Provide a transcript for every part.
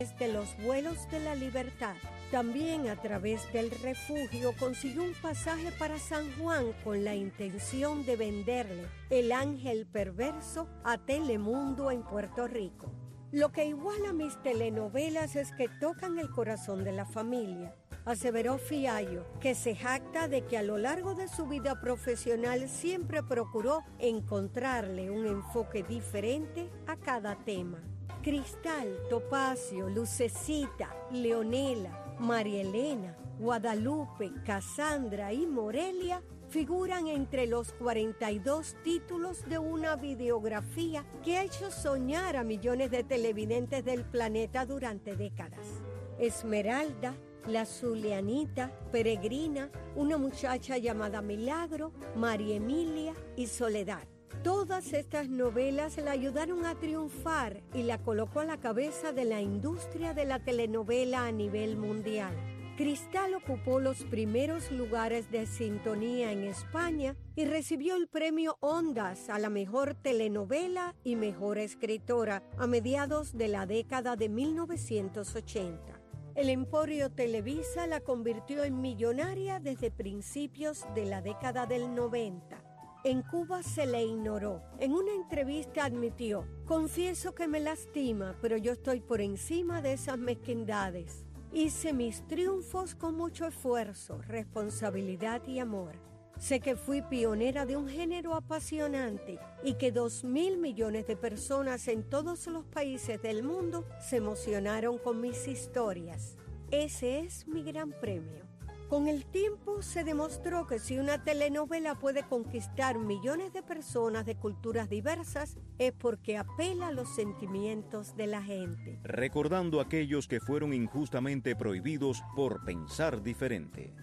de los vuelos de la libertad. También a través del refugio consiguió un pasaje para San Juan con la intención de venderle El Ángel Perverso a Telemundo en Puerto Rico. Lo que iguala mis telenovelas es que tocan el corazón de la familia, aseveró Fiallo, que se jacta de que a lo largo de su vida profesional siempre procuró encontrarle un enfoque diferente a cada tema. Cristal, Topacio, Lucecita, Leonela, María Elena, Guadalupe, Cassandra y Morelia figuran entre los 42 títulos de una videografía que ha hecho soñar a millones de televidentes del planeta durante décadas. Esmeralda, La Zulianita, Peregrina, Una muchacha llamada Milagro, María Emilia y Soledad. Todas estas novelas la ayudaron a triunfar y la colocó a la cabeza de la industria de la telenovela a nivel mundial. Cristal ocupó los primeros lugares de sintonía en España y recibió el premio Ondas a la mejor telenovela y mejor escritora a mediados de la década de 1980. El Emporio Televisa la convirtió en millonaria desde principios de la década del 90. En Cuba se le ignoró. En una entrevista admitió: confieso que me lastima, pero yo estoy por encima de esas mezquindades. Hice mis triunfos con mucho esfuerzo, responsabilidad y amor. Sé que fui pionera de un género apasionante y que 2.000 millones de personas en todos los países del mundo se emocionaron con mis historias. Ese es mi gran premio. Con el tiempo se demostró que si una telenovela puede conquistar millones de personas de culturas diversas, es porque apela a los sentimientos de la gente. Recordando a aquellos que fueron injustamente prohibidos por pensar diferente.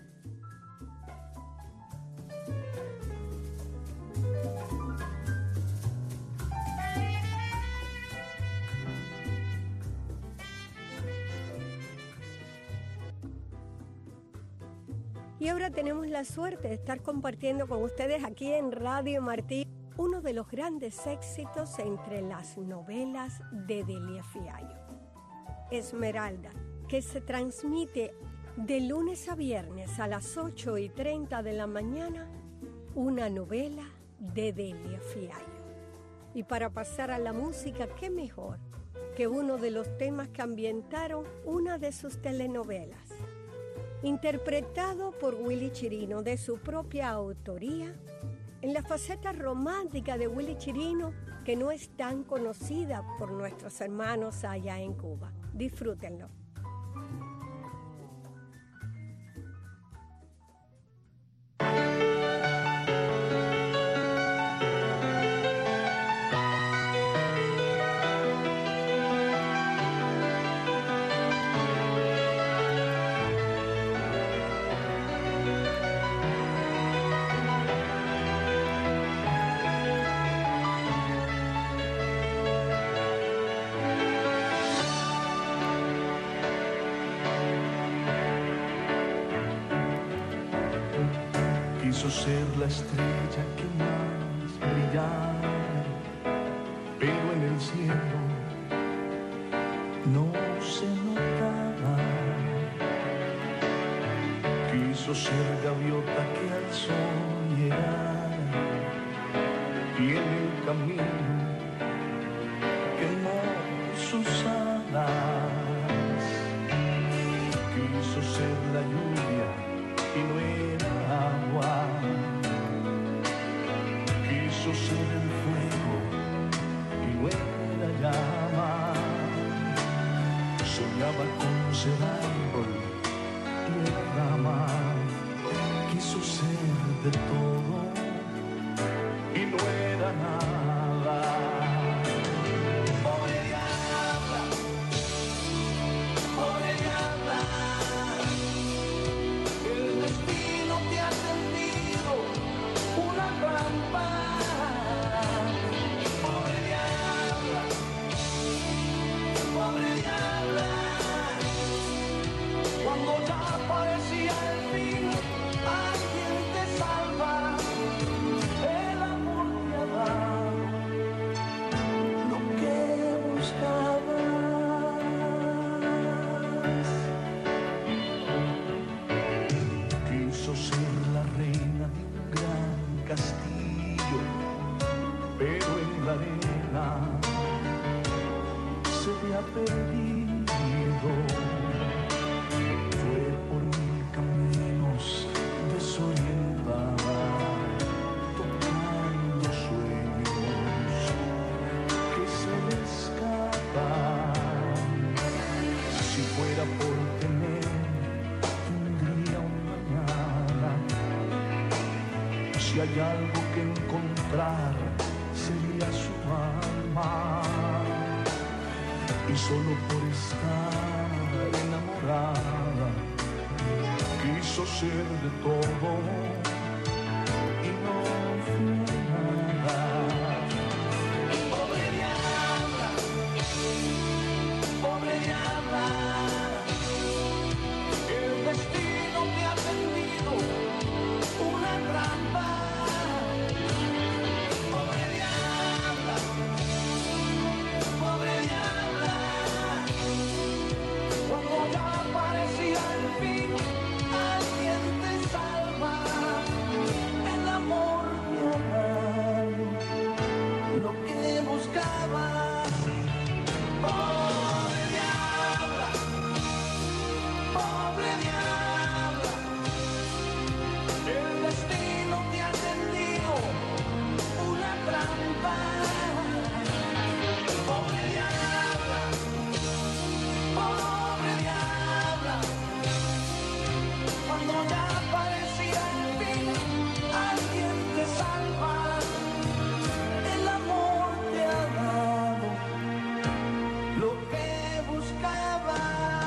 Y ahora tenemos la suerte de estar compartiendo con ustedes aquí en Radio Martí uno de los grandes éxitos entre las novelas de Delia Fiallo, Esmeralda, que se transmite de lunes a viernes a las 8:30 de la mañana, una novela de Delia Fiallo. Y para pasar a la música, qué mejor que uno de los temas que ambientaron una de sus telenovelas. Interpretado por Willy Chirino de su propia autoría, en la faceta romántica de Willy Chirino, que no es tan conocida por nuestros hermanos allá en Cuba. Disfrútenlo. Quiso ser la estrella que más brillaba, pero en el cielo no se notaba. Quiso ser gaviota que al sol llegara, y en el camino quemó sus alas. Quiso ser la lluvia y no era agua. Quiso ser el fuego y no era llama. Soñaba con ser árbol y era rama. Quiso ser de todo y no era nada. Cuando ya parecía el fin, alguien te salva, el amor te da. Si hay algo que encontrar, sería su alma. Y solo por estar enamorada, quiso ser de todo y no fue nada. Pobre diabla, pobre diabla, el destino te ha tendido una trampa. Pobre diabla, pobre diabla, cuando ya parecía el fin, alguien te salva. El amor te ha dado lo que buscabas. Pobre diabla, pobre diabla, el destino te ha tendido una trampa. Pobre diabla, pobre diabla, cuando ya parecía el fin, alguien te salva. El amor te ha dado lo que buscabas.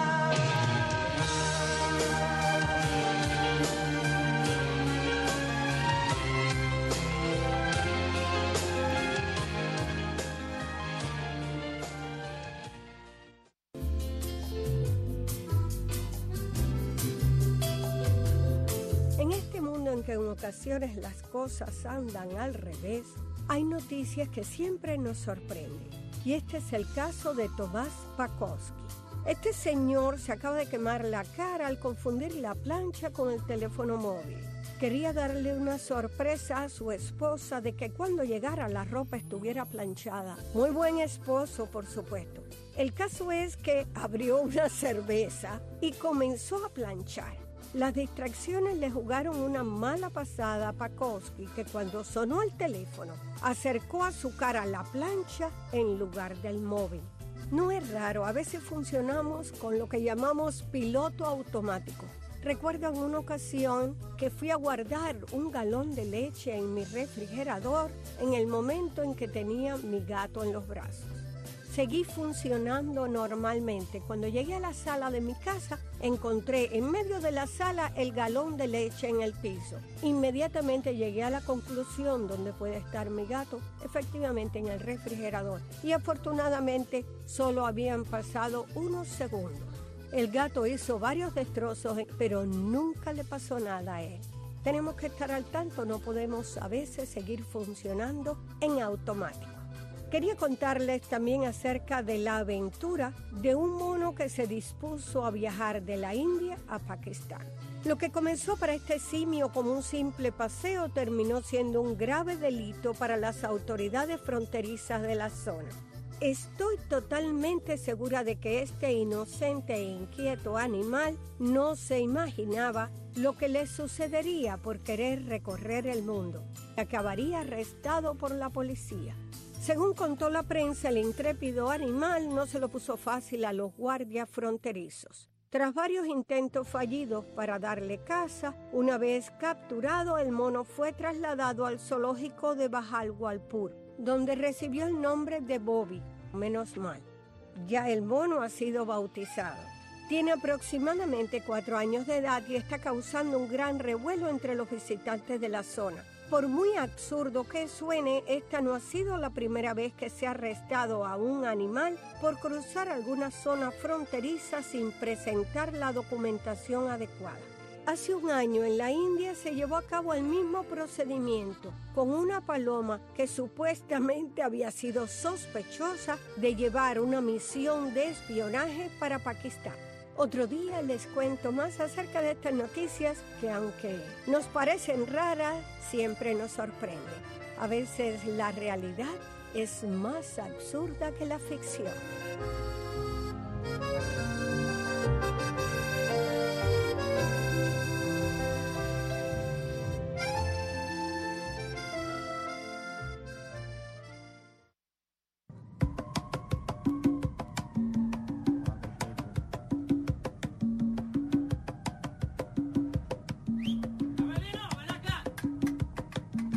En este mundo en que en ocasiones las cosas andan al revés, hay noticias que siempre nos sorprenden. Y este es el caso de Tomás Pakovsky. Este señor se acaba de quemar la cara al confundir la plancha con el teléfono móvil. Quería darle una sorpresa a su esposa de que cuando llegara la ropa estuviera planchada. Muy buen esposo, por supuesto. El caso es que abrió una cerveza y comenzó a planchar. Las distracciones le jugaron una mala pasada a Pakovsky, que cuando sonó el teléfono, acercó a su cara la plancha en lugar del móvil. No es raro, a veces funcionamos con lo que llamamos piloto automático. Recuerdo en una ocasión que fui a guardar un galón de leche en mi refrigerador en el momento en que tenía mi gato en los brazos. Seguí funcionando normalmente. Cuando llegué a la sala de mi casa, encontré en medio de la sala el galón de leche en el piso. Inmediatamente llegué a la conclusión dónde puede estar mi gato, efectivamente en el refrigerador. Y afortunadamente solo habían pasado unos segundos. El gato hizo varios destrozos, pero nunca le pasó nada a él. Tenemos que estar al tanto, no podemos a veces seguir funcionando en automático. Quería contarles también acerca de la aventura de un mono que se dispuso a viajar de la India a Pakistán. Lo que comenzó para este simio como un simple paseo terminó siendo un grave delito para las autoridades fronterizas de la zona. Estoy totalmente segura de que este inocente e inquieto animal no se imaginaba lo que le sucedería por querer recorrer el mundo. Acabaría arrestado por la policía. Según contó la prensa, el intrépido animal no se lo puso fácil a los guardias fronterizos. Tras varios intentos fallidos para darle caza, una vez capturado, el mono fue trasladado al zoológico de Bahawalpur, donde recibió el nombre de Bobby. Menos mal, ya el mono ha sido bautizado. Tiene aproximadamente 4 años de edad y está causando un gran revuelo entre los visitantes de la zona. Por muy absurdo que suene, esta no ha sido la primera vez que se ha arrestado a un animal por cruzar alguna zona fronteriza sin presentar la documentación adecuada. Hace un año en la India se llevó a cabo el mismo procedimiento con una paloma que supuestamente había sido sospechosa de llevar una misión de espionaje para Pakistán. Otro día les cuento más acerca de estas noticias que, aunque nos parecen raras, siempre nos sorprenden. A veces la realidad es más absurda que la ficción.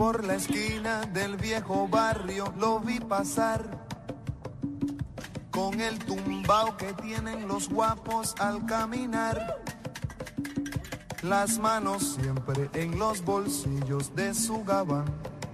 Por la esquina del viejo barrio lo vi pasar, con el tumbao que tienen los guapos al caminar. Las manos siempre en los bolsillos de su gabán,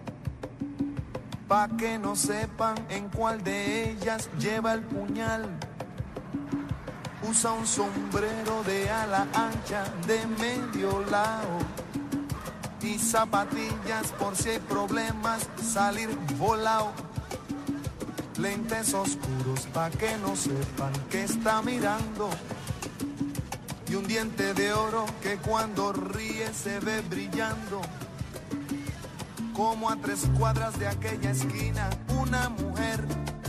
pa' que no sepan en cuál de ellas lleva el puñal. Usa un sombrero de ala ancha de medio lado y zapatillas por si hay problemas salir volado. Lentes oscuros pa' que no sepan que está mirando, y un diente de oro que cuando ríe se ve brillando. Como a 3 cuadras de aquella esquina una mujer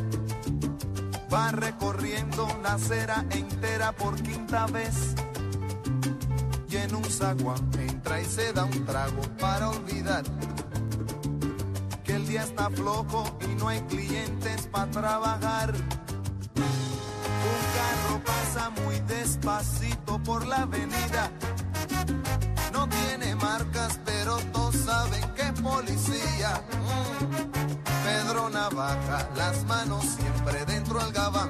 va recorriendo la acera entera por 5ª vez, y en un zaguán entra y se da un trago para olvidar que el día está flojo y no hay clientes para trabajar. Un carro pasa muy despacito por la avenida, no tiene marcas pero todos saben que es policía. Pedro Navaja, las manos siempre dentro del gabán,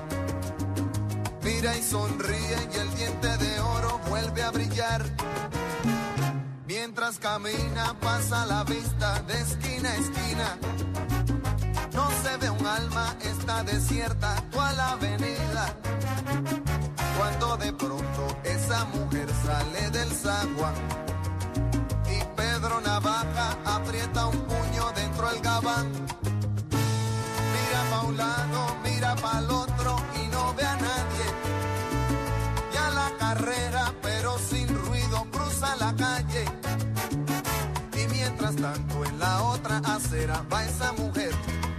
mira y sonríe y el diente de oro vuelve a brillar. Mientras camina pasa la vista de esquina a esquina, no se ve un alma, está desierta toda la avenida. Cuando de pronto esa mujer sale del zaguán y Pedro Navaja aprieta un puño dentro del gabán. Mira pa' un lado, mira pa' el otro y no ve a nadie. Ya la carrera, pero sin ruido, cruza la calle. Y mientras tanto en la otra acera va esa mujer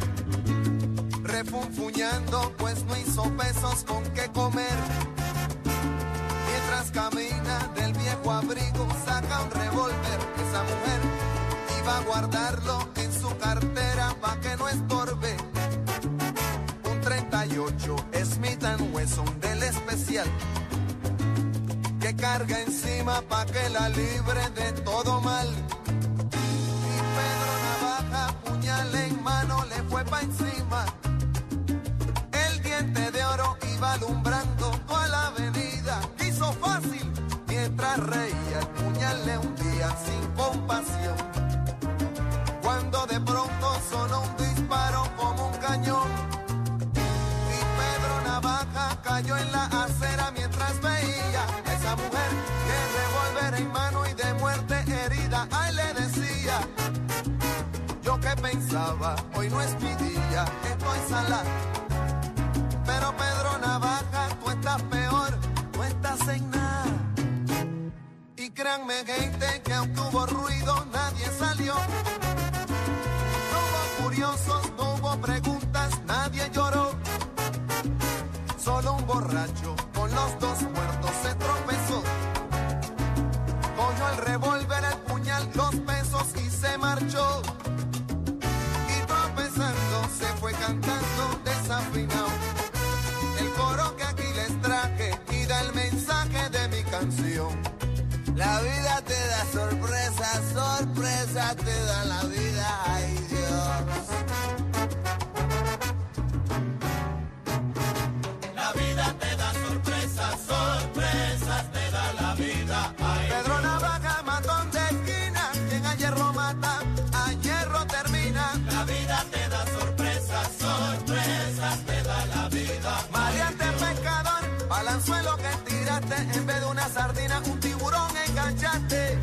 refunfuñando, pues no hizo pesos con qué comer. Mientras camina del viejo abrigo saca un revólver. Esa mujer iba a guardarlo en su cartera pa' que no estorbe. Un 38 Smith & Wesson del especial que carga encima pa' que la libre de todo mal. Y Pedro Navaja, puñal en mano, le fue pa' encima. El diente de oro iba alumbrando toda la avenida. Hizo fácil mientras reía, el puñal le hundía sin compasión. Cuando de pronto sonó un disparo como un cañón y Pedro Navaja cayó en la acera mientras veía a esa mujer que revólver en mano y de muerte herida. Ay, le decía, yo que pensaba, hoy no es mi día, estoy salada. Pero Pedro Navaja, tú estás peor, no estás en nada. Y créanme, gente, que aunque hubo ruido, nadie salió. No hubo curiosos, no hubo preguntas, nadie lloró. Solo un borracho con los 2 muertos se tropezó. Cogió el revólver, el puñal, los pesos y se marchó. Y tropezando se fue cantando desafinado el coro que aquí les traje y da el mensaje de mi canción. La vida te da sorpresas, sorpresas te da la vida, ay Dios. La vida te da sorpresas, sorpresas te da la vida, ay Dios. Pedro Navaja, matón de esquina, quien a hierro mata, a hierro termina. La vida te da sorpresas, sorpresas te da la vida. Maleante pescador, balanzuelo que tiraste, en vez de una sardina, un tiburón enganchaste.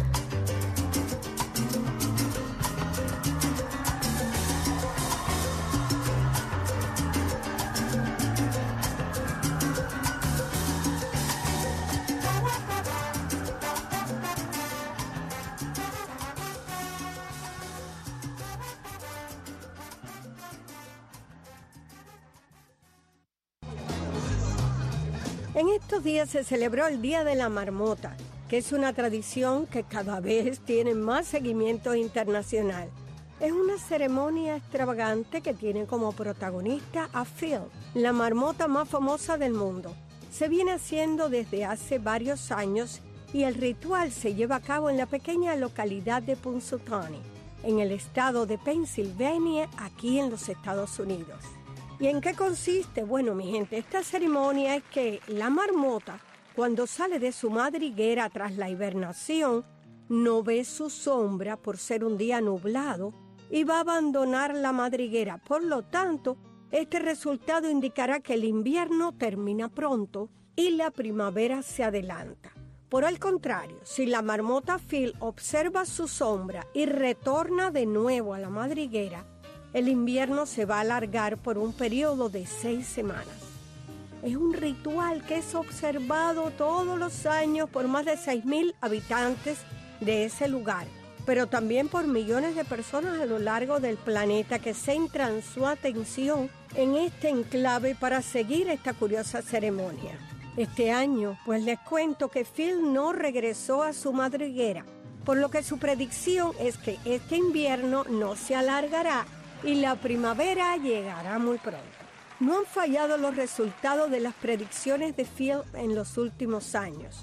En estos días se celebró el Día de la Marmota, que es una tradición que cada vez tiene más seguimiento internacional. Es una ceremonia extravagante que tiene como protagonista a Phil, la marmota más famosa del mundo. Se viene haciendo desde hace varios años y el ritual se lleva a cabo en la pequeña localidad de Punxsutawney. en el estado de Pensilvania, aquí en los Estados Unidos. ¿Y en qué consiste? Bueno, mi gente, esta ceremonia es que la marmota, cuando sale de su madriguera tras la hibernación, no ve su sombra por ser un día nublado y va a abandonar la madriguera. Por lo tanto, este resultado indicará que el invierno termina pronto y la primavera se adelanta. Por el contrario, si la marmota Phil observa su sombra y retorna de nuevo a la madriguera, el invierno se va a alargar por un periodo de 6 semanas. Es un ritual que es observado todos los años por más de 6,000 habitantes de ese lugar, pero también por millones de personas a lo largo del planeta que centran su atención en este enclave para seguir esta curiosa ceremonia. Este año, pues les cuento que Phil no regresó a su madriguera, por lo que su predicción es que este invierno no se alargará y la primavera llegará muy pronto. No han fallado los resultados de las predicciones de Phil en los últimos años,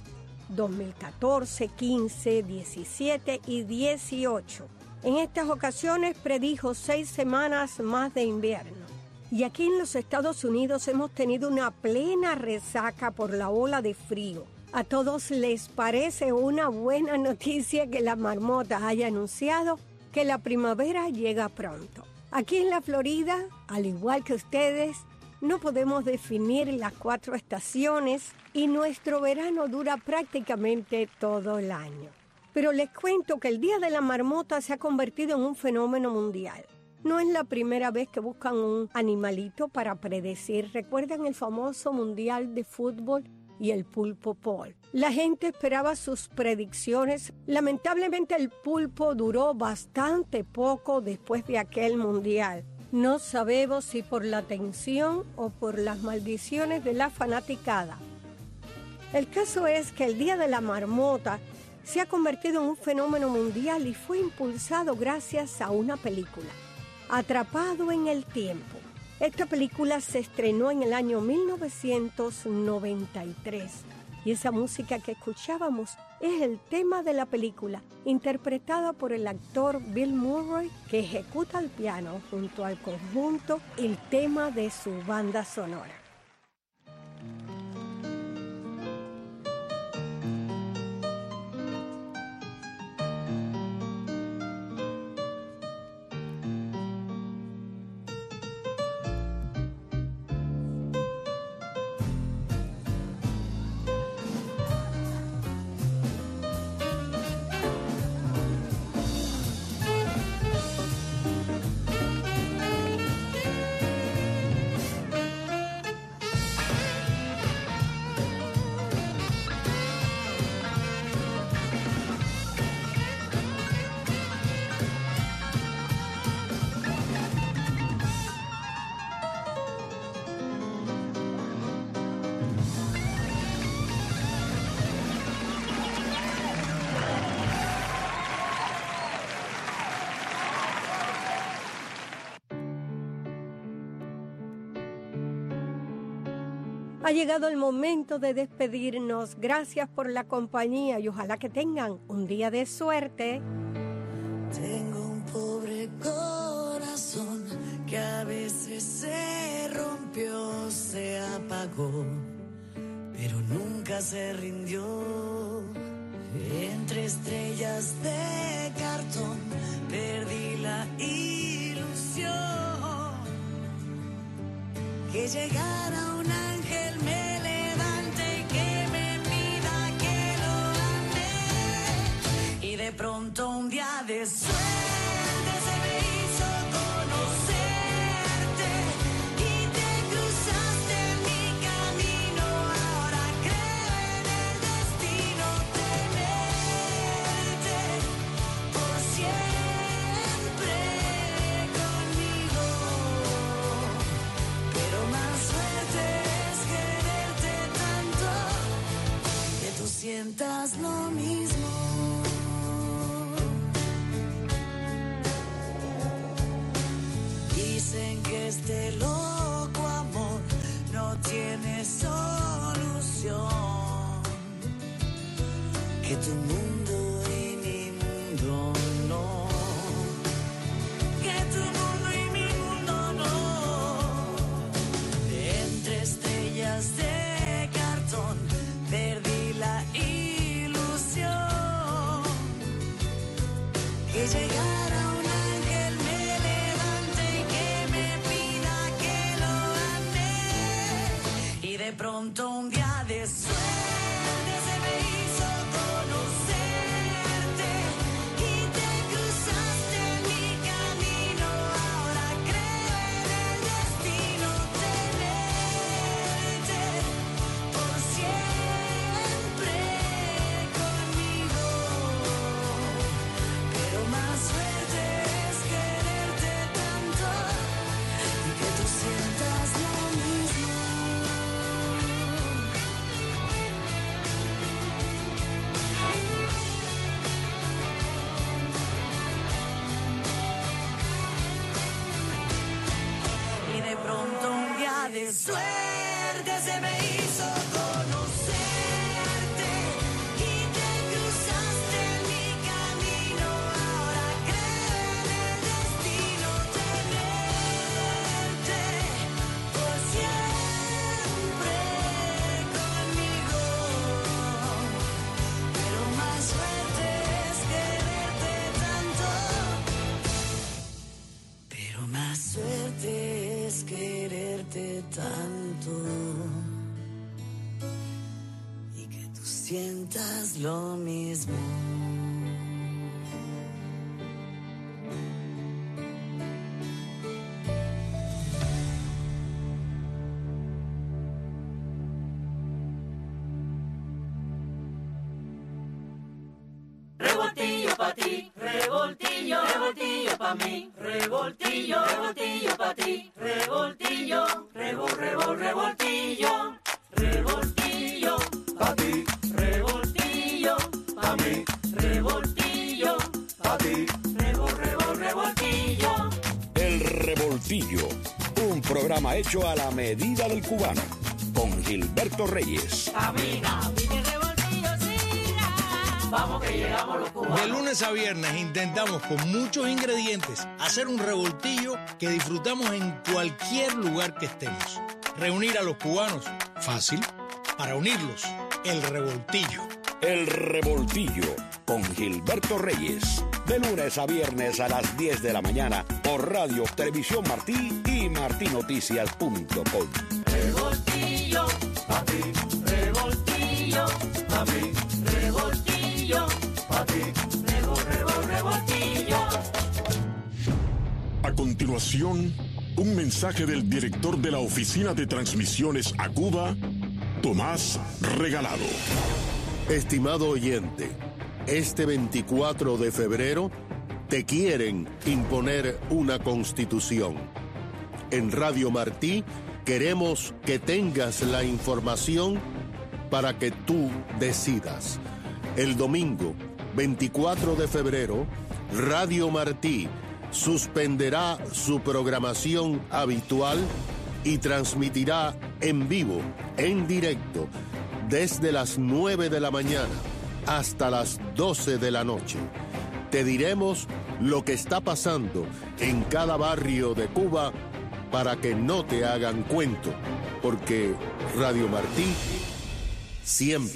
2014, 15, 17 y 18. En estas ocasiones predijo 6 semanas más de invierno. Y aquí en los Estados Unidos hemos tenido una plena resaca por la ola de frío. A todos les parece una buena noticia que la marmota haya anunciado que la primavera llega pronto. Aquí en la Florida, al igual que ustedes, no podemos definir las 4 estaciones y nuestro verano dura prácticamente todo el año. Pero les cuento que el Día de la Marmota se ha convertido en un fenómeno mundial. No es la primera vez que buscan un animalito para predecir. ¿Recuerdan el famoso Mundial de Fútbol y el pulpo Paul? La gente esperaba sus predicciones. Lamentablemente el pulpo duró bastante poco después de aquel Mundial. No sabemos si por la tensión o por las maldiciones de la fanaticada. El caso es que el Día de la Marmota se ha convertido en un fenómeno mundial y fue impulsado gracias a una película, Atrapado en el Tiempo. Esta película se estrenó en el año 1993 y esa música que escuchábamos es el tema de la película, interpretada por el actor Bill Murray, que ejecuta al piano junto al conjunto el tema de su banda sonora. Ha llegado el momento de despedirnos. Gracias por la compañía y ojalá que tengan un día de suerte. Tengo un pobre corazón que a veces se rompió, se apagó, pero nunca se rindió. Entre estrellas de cartón perdí la ilusión que llegara un ángel, me levante y que me mida, que lo amé. Y de pronto un día de suerte se me hizo conocerte y te cruzaste en mi camino. Ahora creo en el destino, tenerte por siempre conmigo. Pero más suerte es quererte tanto que tú sientas lo mismo. Dicen que este loco amor no tiene solución, que tu mundo y mi mundo no. Qué suerte se me hizo conocerte y te cruzaste en mi camino. Ahora creo en el destino tenerte por siempre conmigo. Pero más suerte es quererte tanto. Pero más suerte es quererte tanto y que tú sientas lo mismo. Revoltillo pa' ti, revoltillo, revoltillo pa' mí, revoltillo, revoltillo pa' ti, revoltillo, revoltillo, revoltillo pa' ti, revoltillo pa' mí, revoltillo pa' ti, revoltillo. El Revoltillo, un programa hecho a la medida del cubano, con Gilberto Reyes. Camina, pide revoltillo, siga. Vamos que llegamos los cubanos. De lunes a viernes intentamos con muchos ingredientes hacer un revoltillo que disfrutamos en cualquier lugar que estemos. Reunir a los cubanos, fácil. Para unirlos, el revoltillo. El Revoltillo, con Gilberto Reyes. De lunes a viernes a las 10 de la mañana por Radio Televisión Martí y martinoticias.com. Revoltillo pa' ti, revoltillo pa' mí, revoltillo pa' ti, revoltillo. A continuación, un mensaje del director de la Oficina de Transmisiones a Cuba, Tomás Regalado. Estimado oyente, este 24 de febrero te quieren imponer una constitución. En Radio Martí queremos que tengas la información para que tú decidas. El domingo 24 de febrero, Radio Martí suspenderá su programación habitual y transmitirá en vivo, en directo, desde las 9 de la mañana hasta las 12 de la noche. Te diremos lo que está pasando en cada barrio de Cuba para que no te hagan cuento, porque Radio Martí siempre